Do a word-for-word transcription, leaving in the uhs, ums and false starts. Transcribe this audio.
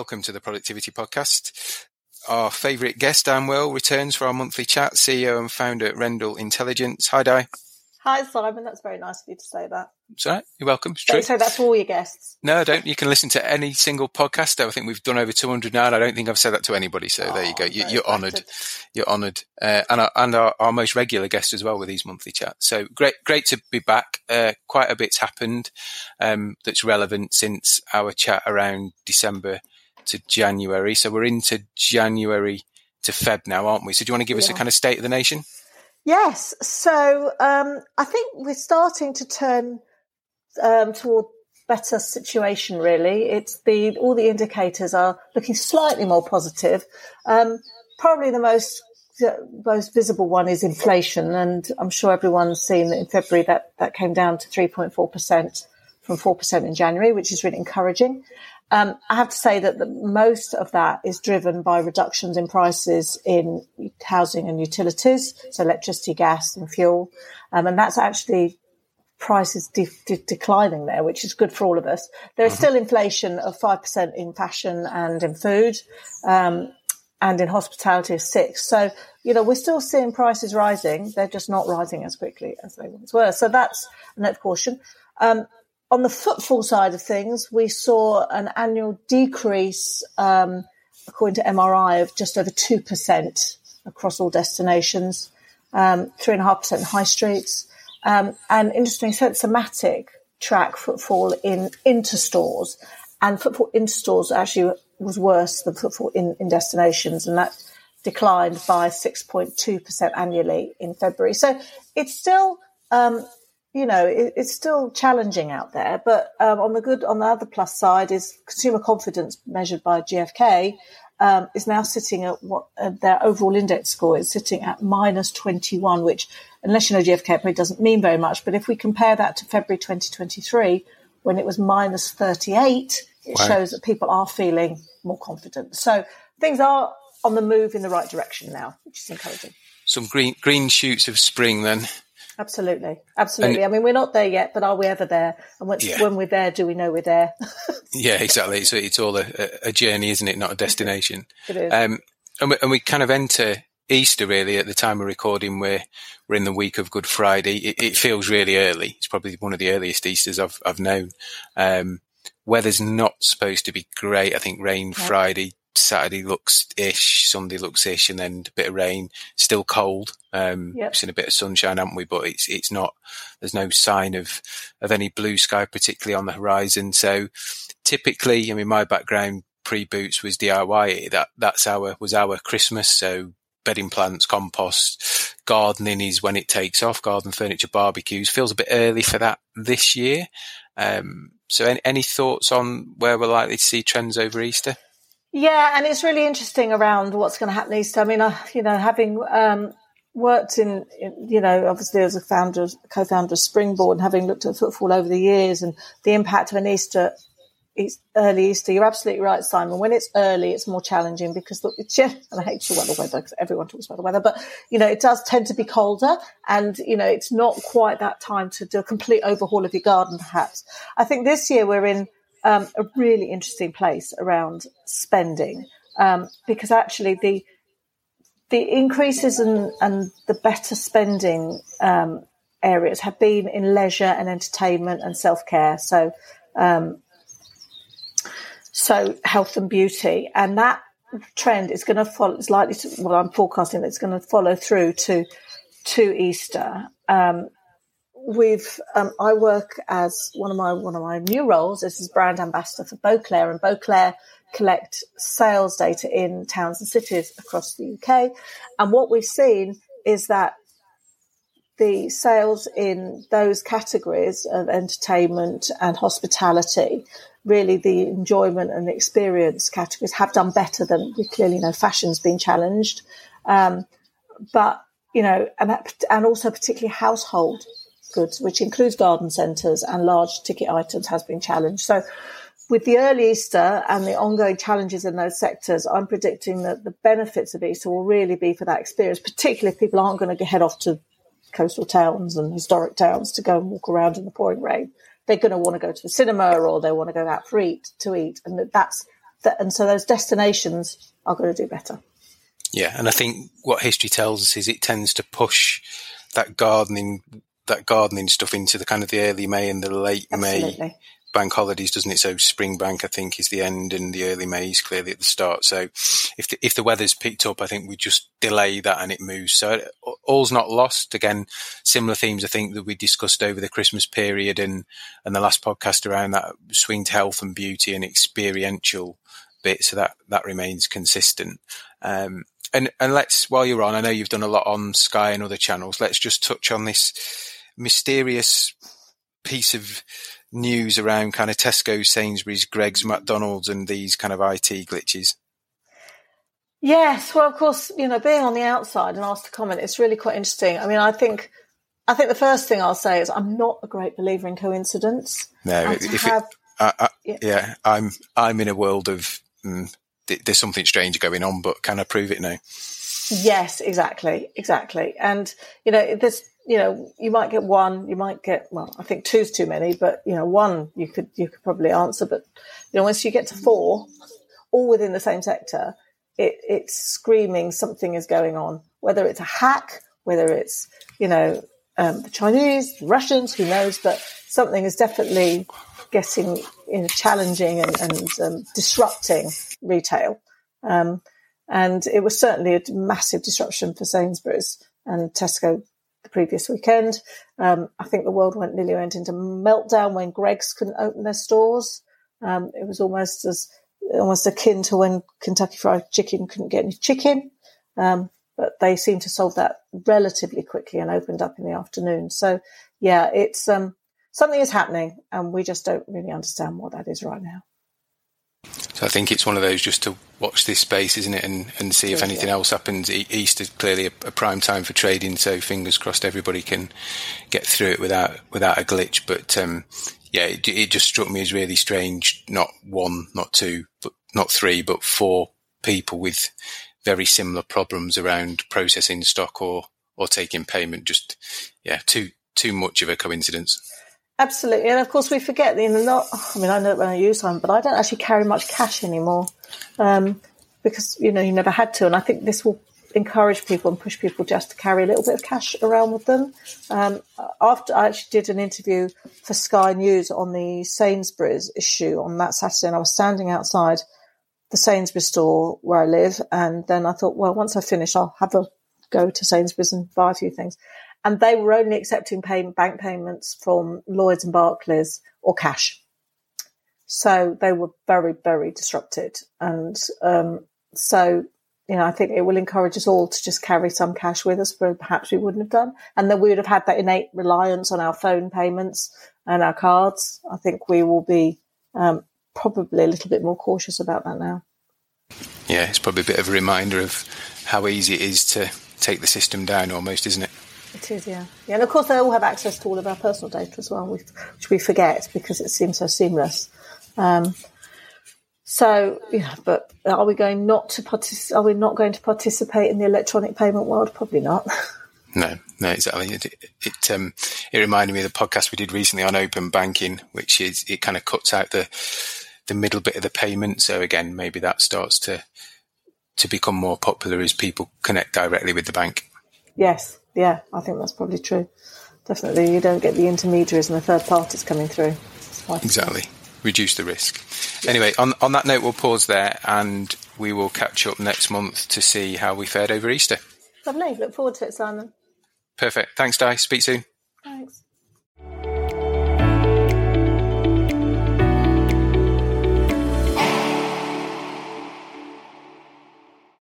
welcome to the Productivity Podcast. Our favourite guest, Dan Will, returns for our monthly chat, C E O and founder at Rendell Intelligence. Hi, Di. Hi, Simon. That's very nice of you to say that. It's all right. You're welcome. It's Don't true. say that to all your guests. No, I don't. You can listen to any single podcast. I think we've done over two hundred now, and I don't think I've said that to anybody. So oh, there you go. You, you're honoured. You're honoured. Uh, and our, and our, our most regular guest as well with these monthly chats. So great, great to be back. Uh, quite a bit's happened um, that's relevant since our chat around December to January. So we're into January to Feb now, aren't we? So do you want to give yeah. us a kind of state of the nation? Yes. So um, I think we're starting to turn um, toward better situation, really. It's been, all the indicators are looking slightly more positive. Um, probably the most the most visible one is inflation. And I'm sure everyone's seen that in February that, that came down to three point four percent from four percent in January, which is really encouraging. Um, I have to say that the, most of that is driven by reductions in prices in housing and utilities, so electricity, gas and fuel. Um, and that's actually prices de- de- declining there, which is good for all of us. There is still inflation of five percent in fashion and in food, um, and in hospitality of six. So, you know, we're still seeing prices rising. They're just not rising as quickly as they once were. So that's a note of caution. Um, On the footfall side of things, we saw an annual decrease, um, according to M R I, of just over two percent across all destinations, um, three point five percent in high streets. Um, and interesting, Sensormatic track footfall in into stores, and footfall into stores actually was worse than footfall in, in destinations, and that declined by six point two percent annually in February. So it's still... Um, You know, it, it's still challenging out there, but um, on the good, on the other plus side is consumer confidence measured by G F K um, is now sitting at what uh, their overall index score is sitting at minus twenty-one, which, unless you know G F K, it probably doesn't mean very much. But if we compare that to February twenty twenty-three, when it was minus thirty-eight, it wow. shows that people are feeling more confident. So things are on the move in the right direction now, which is encouraging. Some green green shoots of spring then. Absolutely. Absolutely. And, I mean, we're not there yet, but are we ever there? And once, yeah. when we're there, do we know we're there? Yeah, exactly. So it's all a, a journey, isn't it? Not a destination. It is. Um, and, we, and we kind of enter Easter really at the time of recording. We're, we're in the week of Good Friday. It, it feels really early. It's probably one of the earliest Easters I've, I've known. Um, weather's not supposed to be great. I think rain yeah. Friday, Saturday looks ish, Sunday looks ish, and then a bit of rain. Still cold. Um, yep. We've seen a bit of sunshine, haven't we? But it's it's not. There's no sign of of any blue sky, particularly on the horizon. So typically, I mean, my background pre-Boots was D I Y. That that's our was our Christmas. So bedding plants, compost, gardening is when it takes off. Garden furniture, barbecues. Feels a bit early for that this year. Um, so any, any thoughts on where we're likely to see trends over Easter? Yeah, and it's really interesting around what's going to happen Easter. I mean, uh, you know, having um, worked in, in, you know, obviously as a founder, co-founder of Springboard, and having looked at footfall over the years and the impact of an Easter, early Easter, you're absolutely right, Simon. When it's early, it's more challenging because look, it's just, and I hate to talk about the weather because everyone talks about the weather, but, you know, it does tend to be colder and, you know, it's not quite that time to do a complete overhaul of your garden, perhaps. I think this year we're in Um, a really interesting place around spending, um, because actually the the increases and and the better spending um, areas have been in leisure and entertainment and self-care, so um, so health and beauty, and that trend is going to follow. It's likely to. Well, I'm forecasting that it's going to follow through to to Easter. Um, We've, um, I work as one of my, one of my new roles is as brand ambassador for Beauclair, and Beauclair collect sales data in towns and cities across the U K. And what we've seen is that the sales in those categories of entertainment and hospitality, really the enjoyment and the experience categories, have done better than we clearly know. Fashion's been challenged. Um, but, you know, and, that, and also particularly household goods, which includes garden centres and large ticket items, has been challenged. So with the early Easter and the ongoing challenges in those sectors, I'm predicting that the benefits of Easter will really be for that experience, particularly if people aren't going to head off to coastal towns and historic towns to go and walk around in the pouring rain. They're going to want to go to the cinema or they want to go out for eat to eat. And that's that, and so those destinations are going to do better. Yeah, and I think what history tells us is it tends to push that gardening that gardening stuff into the kind of the early May and the late Absolutely. May bank holidays, doesn't it? So Spring Bank, I think, is the end, and the early May is clearly at the start. So if the, if the weather's picked up, I think we just delay that and it moves. So all's not lost. Again, similar themes, I think, that we discussed over the Christmas period and, and the last podcast around that swing to health and beauty and experiential bit. So that, that remains consistent. Um, and, and let's, while you're on, I know you've done a lot on Sky and other channels. Let's just touch on this mysterious piece of news around kind of Tesco, Sainsbury's, Greggs, McDonald's, and these kind of I T glitches. Yes, well, of course, you know, being on the outside and asked to comment, it's really quite interesting. I mean, I think, I think the first thing I'll say is I'm not a great believer in coincidence. No, if have, it, I, I, yeah. yeah, I'm, I'm in a world of mm, th- there's something strange going on, but can I prove it now? Yes, exactly, exactly. And you know, there's, you know, you might get one, you might get, well, I think two's too many, but you know, one you could you could probably answer. But you know, once you get to four, all within the same sector, it, it's screaming something is going on. Whether it's a hack, whether it's, you know, um, the Chinese, the Russians, who knows? But something is definitely getting, you know, challenging and, and um, disrupting retail. Um, and it was certainly a massive disruption for Sainsbury's and Tesco the previous weekend. Um, I think the world went nearly went into meltdown when Greggs couldn't open their stores. Um, it was almost as almost akin to when Kentucky Fried Chicken couldn't get any chicken. Um, but they seemed to solve that relatively quickly and opened up in the afternoon. So yeah, it's um, something is happening, and we just don't really understand what that is right now. So I think it's one of those just to watch this space, isn't it, and, and see if anything else happens. Easter's clearly a, a prime time for trading, so fingers crossed everybody can get through it without without a glitch. But um, yeah, it, it just struck me as really strange. Not one, not two, but not three, but four people with very similar problems around processing stock or or taking payment. Just yeah, too too much of a coincidence. Absolutely. And of course we forget, you know, not, I mean, I know it when I use them, but I don't actually carry much cash anymore, um, because, you know, you never had to. And I think this will encourage people and push people just to carry a little bit of cash around with them. Um, after I actually did an interview for Sky News on the Sainsbury's issue on that Saturday, and I was standing outside the Sainsbury's store where I live. And then I thought, well, once I finish, I'll have a go to Sainsbury's and buy a few things. And they were only accepting pay, bank payments from Lloyds and Barclays or cash. So they were very, very disrupted. And um, so, you know, I think it will encourage us all to just carry some cash with us, but perhaps we wouldn't have done. And then we would have had that innate reliance on our phone payments and our cards. I think we will be um, probably a little bit more cautious about that now. Yeah, it's probably a bit of a reminder of how easy it is to take the system down almost, isn't it? It is, yeah. Yeah, and of course they all have access to all of our personal data as well, which we forget because it seems so seamless. Um, so, yeah, but are we going not to partic- Are we not going to participate in the electronic payment world? Probably not. No, no, exactly. It it, um, it reminded me of the podcast we did recently on open banking, which is it kind of cuts out the the middle bit of the payment. So again, maybe that starts to to become more popular as people connect directly with the bank. Yes. Yeah, I think that's probably true. Definitely, you don't get the intermediaries and the third parties coming through. Exactly. Reduce the risk. Yeah. Anyway, on on that note, we'll pause there and we will catch up next month to see how we fared over Easter. Lovely. Look forward to it, Simon. Perfect. Thanks, Di. Speak soon. Thanks.